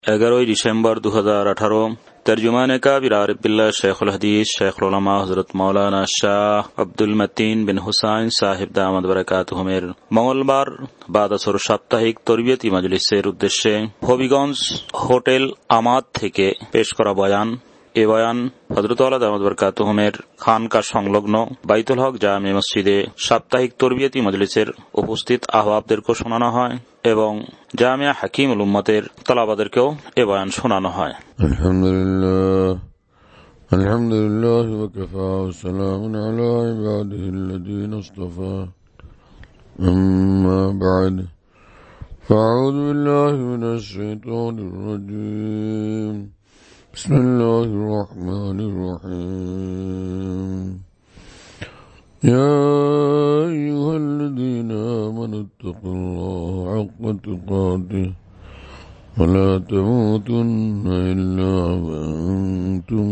11 December 2018 তর্জমানে কাবির আরিফ বিল্লাহ শেখুল হাদিস শেখুল উলামা হযরত মাওলানা শাহ আব্দুল মতিন বিন হুসাইন সাহেব দামাত বারাকাতুহুমের মঙ্গলবার বাদাসর সাপ্তাহিক তরবিয়তি মাজলিসের উদ্দেশ্যে হবিগঞ্জ হোটেল আমাদ থেকে পেশ করা বয়ান। এ বয়ান হযরত আলা দামাত বারাকাতুহুমের খানকা সংলগ্ন বাইতুল হক জামে মসজিদে সাপ্তাহিক তরবিয়তি মাজলিসের উপস্থিত আহবাবদেরকে শোনানো হয় এবং জামিয়া হাকিমুল উম্মতের তালাবাদেরকেও এ বয়ান শোনানো হয়। আলহামদুলিল্লাহ ওয়া কাফা ওয়া সালামুন আলা ইবাদিহিল্লাযীনা ইসতাফা আম্মা বা'দ ফাআউযু বিল্লাহি মিনাশ শাইতানির রাজীম বিসমিল্লাহির রাহমানির রাহিম يا أيها الذين آمنوا اتقوا الله حق تقاته ولا تموتن إلا وأنتم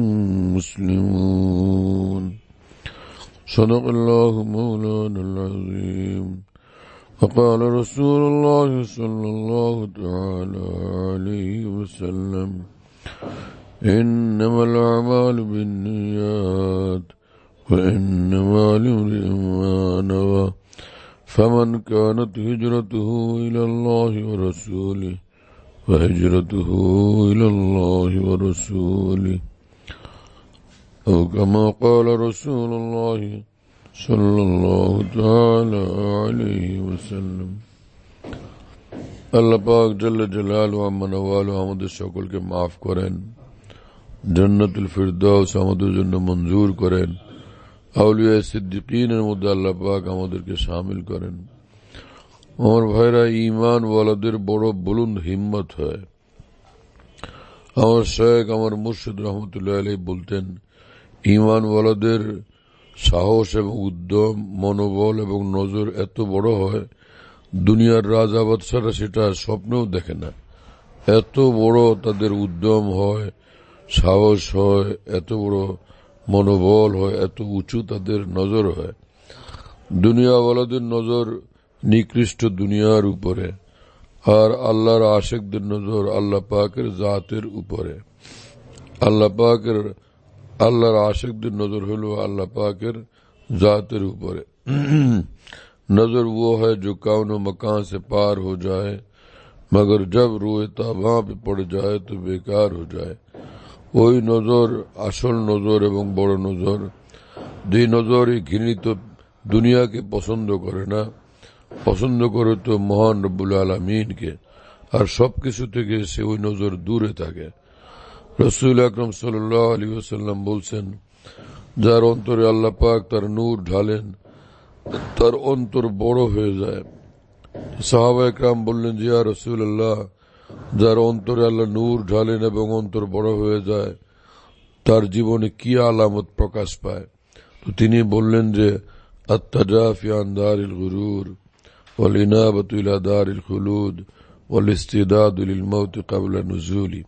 مسلمون صدق الله مولانا العظيم وقال رسول الله صلى الله تعالى عليه وسلم إنما الأعمال بالنيات وإنما لامرئ ما نوى فمن كانت هجرته إلى الله ورسوله فهجرته إلى الله ورسوله أو كما قال رسول الله صلى الله تعالى عليه وسلم। আল্লাহ পাক জাল্লা জালালুহু আম্মা নওয়ালুহু আমাদের সকলকে মাফ করেন, জান্নাতুল ফিরদাউস আমাদের জন্য মঞ্জুর করেন, আউলিয়া সিদ্দিকীনের মধ্যে আল্লাহ পাক আমাদেরকে শামিল করেন। আমার ভাইরা, ঈমান ওয়ালাদের বড় বুলন্দ হিম্মত হয়। আমার শেখ আমার মুর্শিদ রহমতুল্লাহ আলাইহি বলতেন, ঈমান ওয়ালাদের সাহস এবং উদ্যম, মনোবল এবং নজর এত বড় হয়, দুনিয়ার রাজা বাদশারা সেটা স্বপ্নেও দেখে না। এত বড় তাদের উদ্যম হয়, সাহস হয়, এত বড় মনোবল হয়, এত উঁচু তাদের নজর হয়। দুনিয়াওয়ালাদের নজর নিকৃষ্ট দুনিয়ার উপরে, আর আল্লাহর আশিকদের নজর আল্লাহ পাকের জাতের উপরে। আল্লাহর আশিকদের নজর হলো আল্লাহ পাকের জাতের উপরে। नजर वो है जो कौन मकान से पार हो जाए, मगर जब रोए ताबा पे पड़ जाए तो बेकार हो जाए। ওই নজর আসল নজর এবং বড় নজর। যে নজর এই ঘৃণিত দুনিয়াকে পছন্দ করে না, পছন্দ করে তো মহান রব্বুল আলামিনকে, আর সবকিছু থেকে সে ওই নজর দূরে থাকে। রাসূল আকরাম সাল্লাল্লাহু আলাইহি ওয়াসাল্লাম বলছেন, যার অন্তরে আল্লাহ পাক তার নূর ঢালেন তার অন্তর বড় হয়ে যায়। সাহাবা একরাম বললেন, যে ইয়া রাসূলুল্লাহ, যার অন্তরে আল্লাহ নূর ঢালেন এবং অন্তর বড় হয়ে যায় তার জীবনে কি আলামত প্রকাশ পায়? তো তিনি বললেন যে আত-তাজাফি আন দারিল গুরুর ওয়াল ইনাবাতু ইলা দারিল খুলুদ ওয়াল ইস্তিদাদু লিল মাউত ক্বাবলা নুজুলি।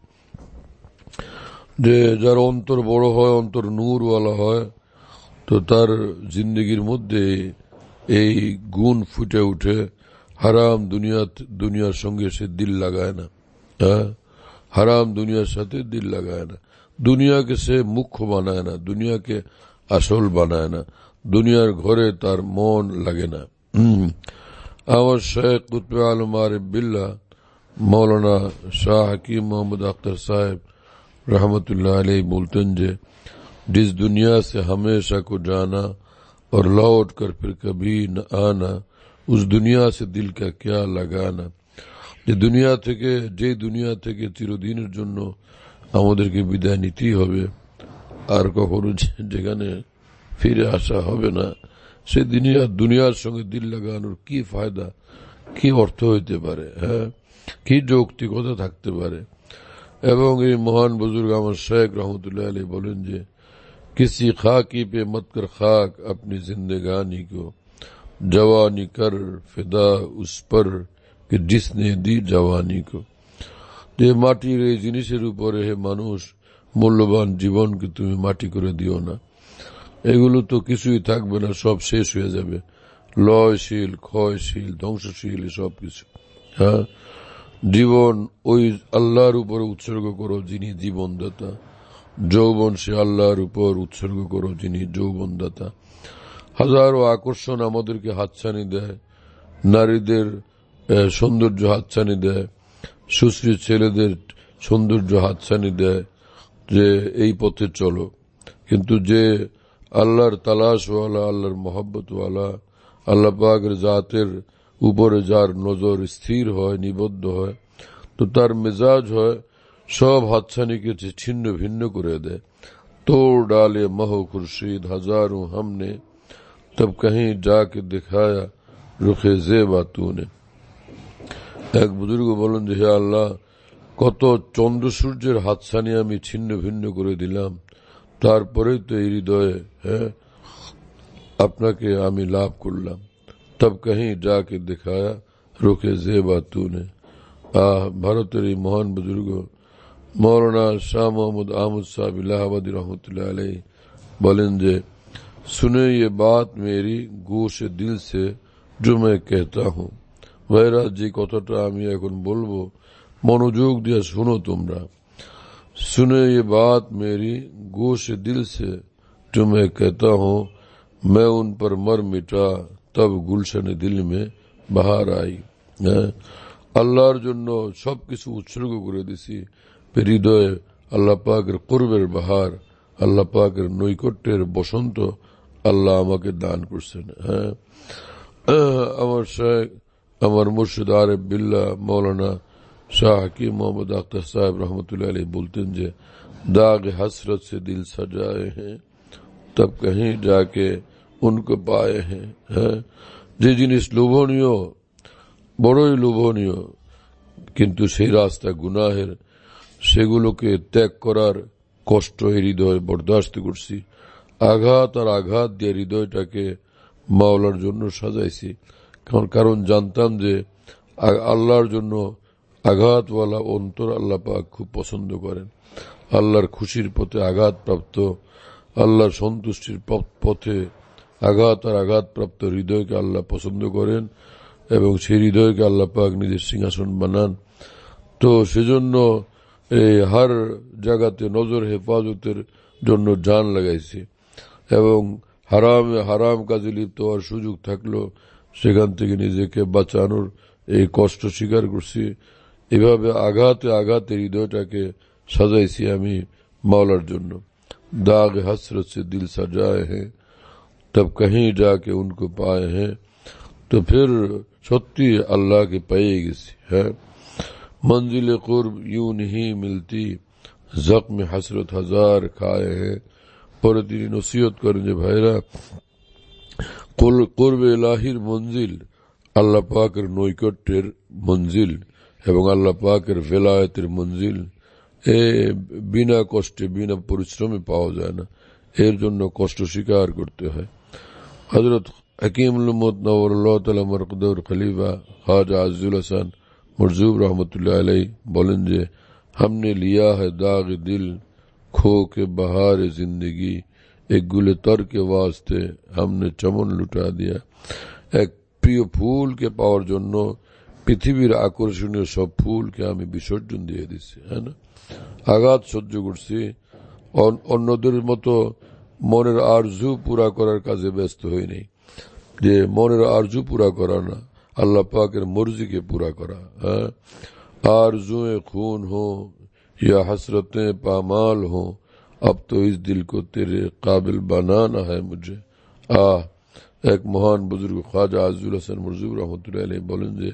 যে যার অন্তর বড় হয়, অন্তর নূরওয়ালা হয়, তো তার জিন্দগির মধ্যে এই গুণ ফুটে উঠে, হারাম দুনিয়ার সঙ্গে সে দিল লাগায় না। হারাম দুনিয়ার সাথে দিল লাগায় না, দুনিয়াকে সে মুখ্য বানায় না, দুনিয়াকে আসল বানায় না, দুনিয়ার ঘরে তার মন লাগে না। আমার শেখ কুতবে আলম আরিফ বিল্লাহ মৌলানা শাহ হাকিম মোহাম্মদ আখতার साहब रहमतुल्लाह अलैह बोलते जे जिस दुनिया से हमेशा को जाना और लौट कर फिर कभी न आना, उस दुनिया से दिल का क्या लगाना। যে দুনিয়া থেকে চিরদিনের জন্য আমাদেরকে বিদায় নিতেই হবে, আর কখনো যেখানে ফিরে আসা হবে না, সে দুনিয়ার সঙ্গে দিল লাগানোর কি ফায়দা, কি অর্থ হইতে পারে, কি যৌক্তিকতা থাকতে পারে। এবং এই মহান বুজুর্গ আমার শেখ রহমতুল্লাহ আলাইহি বলেন যে किसी खाकी पे मत कर खाक अपनी जिंदगानी को, जवानी कर फिदा उस पर कि जिसने दी जवानी को। যে মাটির এই জিনিসের উপরে হে মানুষ মূল্যবান জীবনকে তুমি মাটি করে দিও না, এগুলো তো কিছুই থাকবে না, সব শেষ হয়ে যাবে, লয়শীল, ক্ষয়শীল, ধ্বংসশীল সব কিছু। জীবন ওই আল্লাহর উপর উৎসর্গ করো যিনি জীবনদাতা, যৌবন সে আল্লাহর উপর উৎসর্গ করো যিনি যৌবনদাতা। হাজারো আকর্ষণ আমাদেরকে হাতছানি দেয়, নারীদের সৌন্দর্য হাতছানি দেয়, সুশ্রী ছেলেদের সৌন্দর্য হাতছানি দেয় যে এই পথে চলো, কিন্তু যে আল্লাহর তালাশওয়ালা, আল্লাহর মহব্বতওয়ালা, আল্লাহ পাকের জাতের উপরে যার নজর স্থির হয়, নিবদ্ধ হয়, তো তার মেজাজ হয় সব হাতছানিকে ছিন্ন ভিন্ন করে দেয়। तोड़ डाले महो खुर्शीद हजारों हमने, तब कहीं जाके दिखाया रुखे ज़ेबा तूने। এক বুজুর্গ বলেন যে হে আল্লাহ, কত চন্দ্র সূর্যের হাতছানি আমি ছিন্ন ভিন্ন করে দিলাম, তারপরেই তো এই হৃদয়ে আপনাকে আমি লাভ করলাম। তব কहीं जाके दिखाया रुखे ज़ेबा तूने। ভারতের এই মহান বুজুর্গ मौलाना शाह मोहम्मद अहमद साहब इलाहाबादी रहमतुल्लाह अलैह बोलें जे सुने ये बात मेरी गोश दिल से जो मैं कहता हूँ। ভাইরা, যে কথাটা আমি এখন বলবো মনোযোগ দিয়ে শুনো তোমরা। सुने ये बात मेरी गोश दिल से जो मैं कहता हूँ, मैं उन पर मर मिटा तब गुलशन दिल में बहार आई। আল্লাহর জন্য সবকিছু উৎসর্গ করে দিছি, হৃদয়ে আল্লাহ পাকের কুরবের বাহার, আল্লাহ পাকের নৈকট্যের বসন্ত আল্লাহ আমাকে দান করছেন। আমার শেখ, আমার মুর্শিদ আরিফ বিল্লাহ মৌলানা শাহ হাকিম মোহাম্মদ আখতার সাহেব রহমতুল্লাহ আলাইহি বলতেন যে दाग हसरत से दिल सजाए हैं तब कहीं जाके उनको पाए हैं। যে জিনিস লোভনীয়, বড়ই লোভনীয়, কিন্তু সেই রাস্তা গুনাহের, সেগুলোকে ত্যাগ করার কষ্ট হৃদয় বরদাস্ত করছি। আঘাত আর আঘাত দিয়ে হৃদয়টাকে মাওলার জন্য সাজাইছি, কারণ জানতাম যে আল্লাহর জন্য আঘাতওয়ালা অন্তর আল্লাহ পাক খুব পছন্দ করেন। আল্লাহর খুশির পথে আঘাতপ্রাপ্ত, আল্লাহর সন্তুষ্টির পথে আঘাত আর আঘাতপ্রাপ্ত হৃদয়কে আল্লাহ পছন্দ করেন এবং সেই হৃদয়কে আল্লাহ পাক নিজের সিংহাসন বানান। তো সেজন্য এই হার জায়গাতে নজর হেফাজতের জন্য জান লাগাইছি এবং হারাম কাজে লিপ্ত হওয়ার সুযোগ থাকলো সেখান থেকে নিজেকে বাঁচানোর এই কষ্ট স্বীকার করছি। এভাবে আঘাতে আঘাতে হৃদয়টাকে সাজাইছি আমি মাওলার জন্য। दाग हसरत से दिल सजाए हैं तब कहीं जाके उनको पाए हैं। तो फिर सत्य अल्लाह के पेয়ে গেছি। मंजिल कुर्ब यूं नहीं मिलती, जख्म हसरत हजार खाए हैं। পরে তিনি নসিহত করেন যে ভাইরা, কুরবে ইলাহির মঞ্জিল, আল্লাহ পাকের নৈকট্যের মঞ্জিল এবং আল্লাহ পাকের ভেলায়েতের মঞ্জিল বিনা কষ্টে বিনা পরিশ্রমে পাওয়া যায় না, এর জন্য কষ্ট স্বীকার করতে হয়। হযরত হাকিম উম্মত নওয়ারুল্লাহ তাআলা মারকুদুর খলিফা খাজা আজজুল হাসান मरजूब रहमतुल्लाह अलैह बोलें जे हमने लिया है दाग दिल खो के बहार जिंदगी, एक गुले तर के वास्ते हमने चमन लुटा दिया। एक प्रिय फूल के पाওয়ার জন্য পৃথিবীর আকর্ষণীয় সব ফুলকে আমি বিসর্জন দিয়ে দিছি। না, আঘাত সহ্য করছি, অন্যদের মতো মনের আরজু পুরা করার কাজে ব্যস্ত হইনি। যে মনের আরজু পুরা করা না, अल्लाह पाकेर मर्जी के पूरा करा। आरज़ुएं खून हो या हसरतें पामाल हो, अब तो इस दिल को तेरे काबिल बनाना है मुझे। एक महान बुजुर्ग ख्वाजा आज़ुल हसन मरजूब रहमतुल्लाह अलैह बोलें जे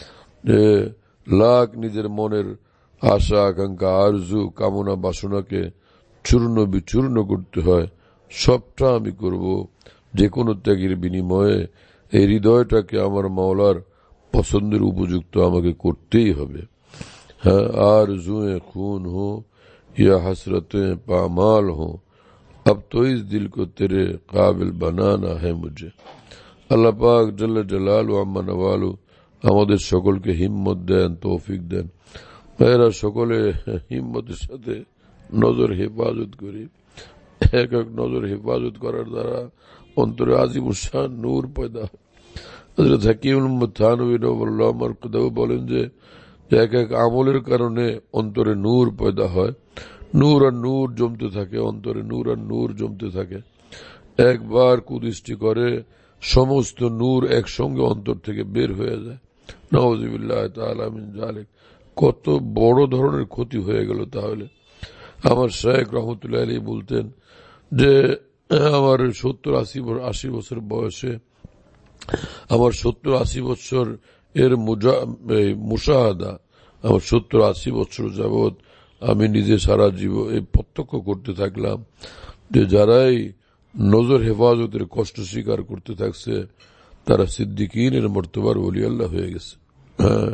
लाख निजेर मनेर आशा आकांक्षा आरजू कामना बासनाके चूर्ण बिचूर्ण करते হয়, সবটা আমি করব যে কোনো ত্যাগের বিনিময়ে। এই হৃদয়টাকে আমার মাওলার পছন্দের উপযুক্ত আমাকে করতেই হবে। আর জুয়ে খুন হো ইয়া হাসরতে পামাল হো, अब तो इस दिल को तेरे काबिल बनाना है मुझे। আল্লাহ পাক জাল্লা জালালু আম্মা নওয়ালু আমাদের সকলকে হিম্মত দেন, তৌফিক দেন। এরা সকলে হিম্মতের সাথে নজর হেফাজত করি। এক এক নজর হেফাজত করার দ্বারা অন্তরে আজিমুল শান নূর পয়দা। হযরত হাকিম উম্মত থানভী নওয়ারুল্লাহ মারকুদু বলেন যে এক এক আমলের কারণে অন্তরে নূর পয়দা হয়, নূর আর নূর জমতে থাকে, অন্তরে নূর আর নূর জমতে থাকে। একবার কুদৃষ্টি করে সমস্ত নূর একসঙ্গে অন্তর থেকে বের হয়ে যায়। নাউযুবিল্লাহি তাআলা মিন যালিক। কত বড় ধরনের ক্ষতি হয়ে গেল। তাহলে আমার শায়েখ রহমতুল্লাহ আলাইহি বলতেন যে আমার 70-80 বছর বয়সে, আমার 70-80 বছর এর মুশাহাদা, আমার 70-80 বছর যাবৎ আমি নিজে সারা জীবন এই প্রত্যক্ষ করতে থাকলাম যে যারাই নজর হেফাজতের কষ্ট স্বীকার করতে থাকছে তারা সিদ্দিকীনের মর্তবার ওলি আল্লাহ হয়ে গেছে। হ্যাঁ,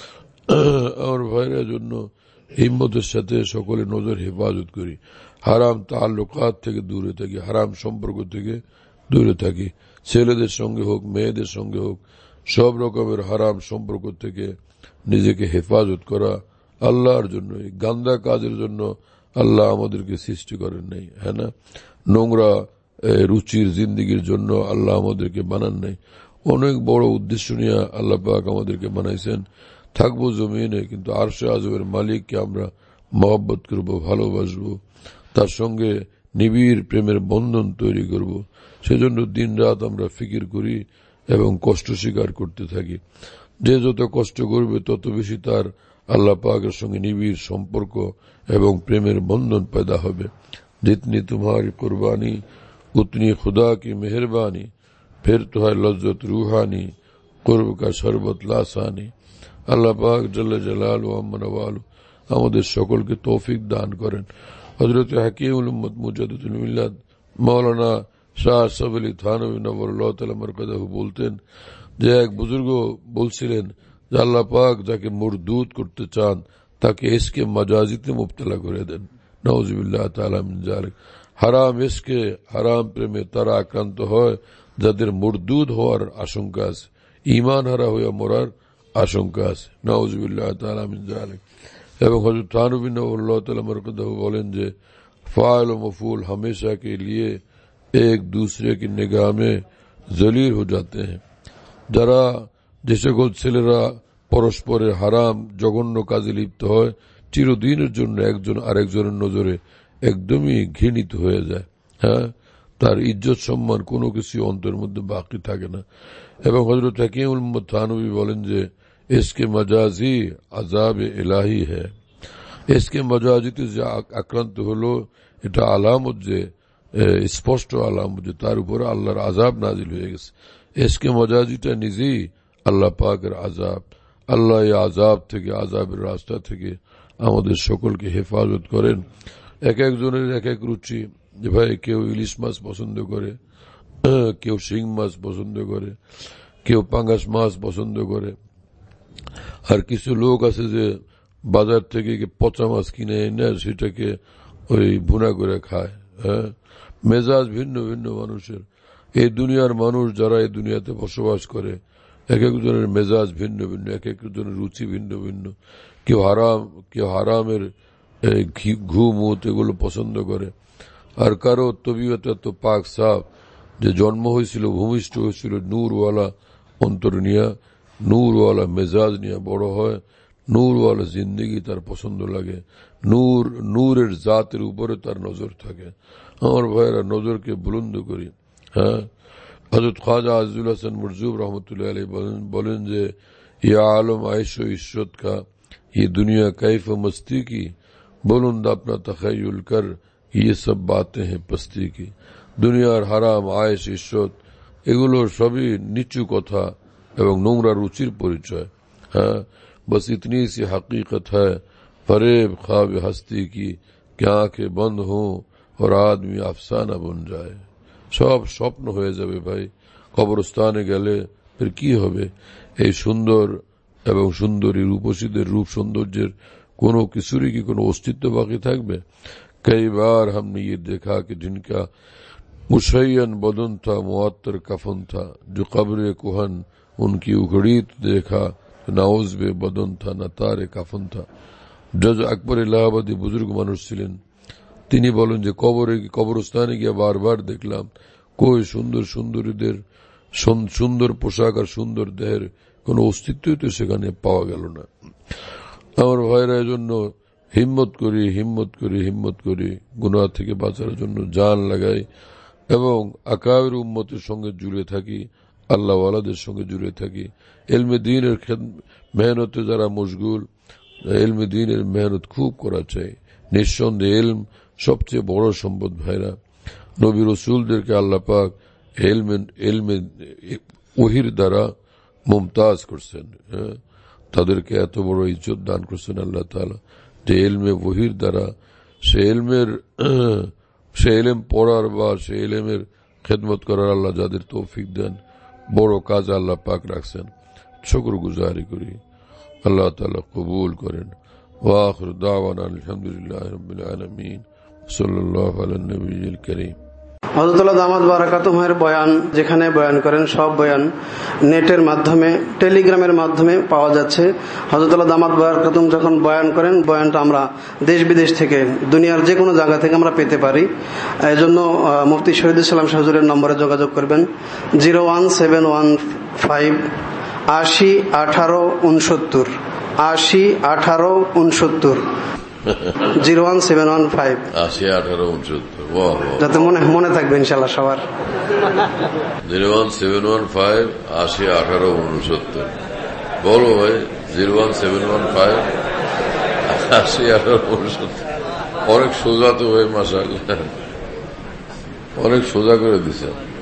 আমার ভাইরা জন্য হিম্মতের সাথে সকলে নজর হেফাজত করি, হারাম তাল্লুকাত থেকে দূরে থাকি, হারাম সম্পর্ক থেকে দূরে থাকি, ছেলেদের সঙ্গে হোক মেয়েদের সঙ্গে হোক সব রকমের হারাম সম্পর্ক থেকে নিজেকে হেফাজত করা আল্লাহর জন্য। গান্দা কাজের জন্য আল্লাহ আমাদেরকে সৃষ্টি করেন নাই, হ্যাঁ না? নোংরা রুচির জিন্দিগির জন্য আল্লাহ আমাদেরকে বানান নাই। অনেক বড় উদ্দেশ্য নিয়ে আল্লাহ পাক আমাদেরকে বানাইছেন। থাকবো জমিনে, কিন্তু আরশে আযমের মালিককে আমরা মহব্বত করব, ভালোবাসবো, তার সঙ্গে নিবিড় প্রেমের বন্ধন তৈরি করব। সেজন্য দিন রাত আমরা ফিকির করি এবং কষ্ট স্বীকার করতে থাকি। যে যত কষ্ট করবে তত বেশি তার আল্লাহ পাকের সঙ্গে নিবিড় সম্পর্ক এবং প্রেমের বন্ধন पैदा হবে। जितनी तुम्हारी कुर्बानी उतनी खुदा की मेहरबानी, फिर तो है लज्जत रूहानी, कुर्ब का शरबत लासानी। আল্লাহ পাক জাল্লা জালালু আম্মা নওয়ালু আমাদের সকলকে তৌফিক দান করেন। হযরত হাকিমুল উম্মত মুজাদ্দিদুল মিল্লাত মাওলানা শাহ আশরাফ আলী থানভী নওয়ারুল্লাহ তাআলা মারকাদাহু বলতেন যে এক বুজুর্গ বলছিলেন যে আল্লাহ পাক যাকে মরদুদ করতে চান তাকে ইশকে মাজাজিতে মুবতলা করে দেন। নাউযুবিল্লাহ তাআলা মিন যালিক। হারাম ইশকে, হারাম প্রেমে তারা আক্রান্ত হয় যাদের মরদুদ হওয়ার আশঙ্কা আছে, ঈমান হারা হয়ে মরার আশঙ্কা আছে। নাউযুবিল্লাহ তাআলা মিন যালিক। এবং হযরত থানভী নওয়ারুল্লাহ তাআলা মারকাদাহু বলেন যে ফাইল ও মফউল हमेशा के लिए एक दूसरे की निगाह में जलील हो जाते हैं। যারা যে সকল ছেলেরা পরস্পরের হারাম জঘন্য কাজে লিপ্ত হয় চিরদিনের জন্য একজন আরেকজনের নজরে একদমই ঘৃণিত হয়ে যায়। হ্যাঁ, তার ইজ্জত সম্মান কোনো কিছু অন্তরের মধ্যে বাকি থাকে না। এবং হযরত হাকিমুল উম্মত থানভী বলেন যে ইসকে মজাজি আযাব ইলাহি है। ইসকে মজাজিতে যে আক্রান্ত হলো এটা আলামত, যে স্পষ্ট আলামত যে তার উপরে আল্লাহর আযাব নাজিল হয়ে গেছে। ইসকে মজাজিটা নিজেই আল্লাহ পাকের আযাব। আল্লাহ এই আযাব থেকে, আযাবের রাস্তা থেকে আমাদের সকলকে হেফাজত করেন। এক একজনের এক এক রুচি। যে ভাই কেউ ইলিশ মাছ পছন্দ করে, কেউ শিং মাছ পছন্দ করে, কেউ পাঙ্গাস মাছ পছন্দ করে, আর কিছু লোক আছে যে বাজার থেকে পচা মাছ কিনে এনে সেটাকে ওই ভুনা করে খায়। হ্যাঁ, মেজাজ ভিন্ন ভিন্ন মানুষের। এই দুনিয়ার মানুষ যারা এই দুনিয়াতে বসবাস করে এক একজনের মেজাজ ভিন্ন ভিন্ন, এক একজনের রুচি ভিন্ন ভিন্ন। কেউ হারামের ঘু মুত এগুলো পছন্দ করে, আর কারো তবিয়ত তো পাক সাফ, যে জন্ম হয়েছিল, ভূমিষ্ঠ হয়েছিল নূরওয়ালা অন্তর নিয়ে, নূরওয়ালা মেজাজ নিয়ে বড় হয়, নূরওয়ালা জিন্দগি তার পছন্দ লাগে, নূরের জাতের উপরে তার নজর থাকে। আমার ভাইয়েরা, নজরকে বুলন্দ করি। হ্যাঁ, হযরত খ্বাজা আজিজুল হাসান মুরজুব রহমতুল্লাহ আলাইহি বলেন যে ইয়া আলম আয়েশ ও ইশরত কা ये दुनिया कैफ मस्ती की, बुलंद अपना तखय्युल कर ये सब बातें हैं पस्ती की। দুনিয়ার হারাম আয়েশ ইশরত এগুলোর সবই নিচু কথা এবং নোংরা রুচির পরিচয়। হ্যাঁ, बस इतनी सी हकीकत है फरेब ख्वाब हस्ती की कि आंखें बंद हों और आदमी अफसाना बन जाए। সব স্বপ্ন হয়ে যাবে ভাই। কবরস্থানে গেলে ফের কি হবে? এই সুন্দর এবং সুন্দরী রূপসীদের রূপ সৌন্দর্যের কোনো কিছুরই কি কোনো অস্তিত্ব বাকি থাকবে? कई बार हमने ये देखा कि जिनका मुशय्यन बदन था मुअत्तर कफन था, जो कब्र कुहन उनकी उखड़ी तो देखा नाउज बे बदन था न तारे कफन था। जज আকবর ইলাহাবাদী বুজুর্গ মানুষ ছিলেন, তিনি বলেন যে কবরস্থানে গিয়ে বারবার দেখলাম কই সুন্দর সুন্দরীদের সুন্দর পোশাক আর সুন্দর দেহের কোন অস্তিত্বই তো সেখানে পাওয়া গেল না। আমার ভাইরা এজন্য হিম্মত করি গুনাহ থেকে বাঁচার জন্য জান লাগাই এবং আকাবের উম্মতের সঙ্গে জুড়ে থাকি, আল্লাহওয়ালাদের সঙ্গে জুড়ে থাকি। ইলমে দ্বীনের মেহনতে যারা মশগুল, ইলমে দ্বীনের মেহনত খুব করা চাই। নিঃসন্দেহে ইলম সবচেয়ে বড় সম্পদ ভাইরা। নবী রসুলদেরকে আল্লাহ পাক ইলমে ওহির দ্বারা মুমতাজ করছেন, তাদেরকে এত বড় ইজ্জত দান করছেন আল্লাহ তাআলা যে ইলমে ওহির দ্বারা সে ইলম পড়ার বা সে ইলমের খেদমত করার আল্লাহ যাদের তৌফিক দেন, বড় কাজ আল্লাহ পাক রাখছেন। শুকরগুজারি করি, আল্লাহ তাআলা কবুল করেন। ওয়া আখিরু দাওয়ানা আলহামদুলিল্লাহি রাব্বিল আলামিন। সাল্লাল্লাহু আলান নবিয়্যিল কারীম। হযরতুল্লাহ দামাত বারাকাতুহুমের বয়ান যেখানে বয়ান করেন সব বয়ান নেটের মাধ্যমে, টেলিগ্রামের মাধ্যমে পাওয়া যাচ্ছে। হযরতুল্লাহ দামাত বারাকাতুহুম যখন বয়ান করেন, বয়ানটা আমরা দেশ বিদেশ থেকে, দুনিয়ার যে কোনো জায়গা থেকে আমরা পেতে পারি। এজন্য মুফতি শহীদুল ইসলাম হুজুরের নম্বরে যোগাযোগ করবেন 01715 80 18 69 80 18 69 01715 80 18 69 যাতে মনে থাকবে ইনশাআল্লাহ সবার। 01715 80 18 69 বলো ভাই। 01715 80 18 69 অনেক সোজা তো ভাই, মাশাআল্লাহ অনেক সোজা করে দিছেন।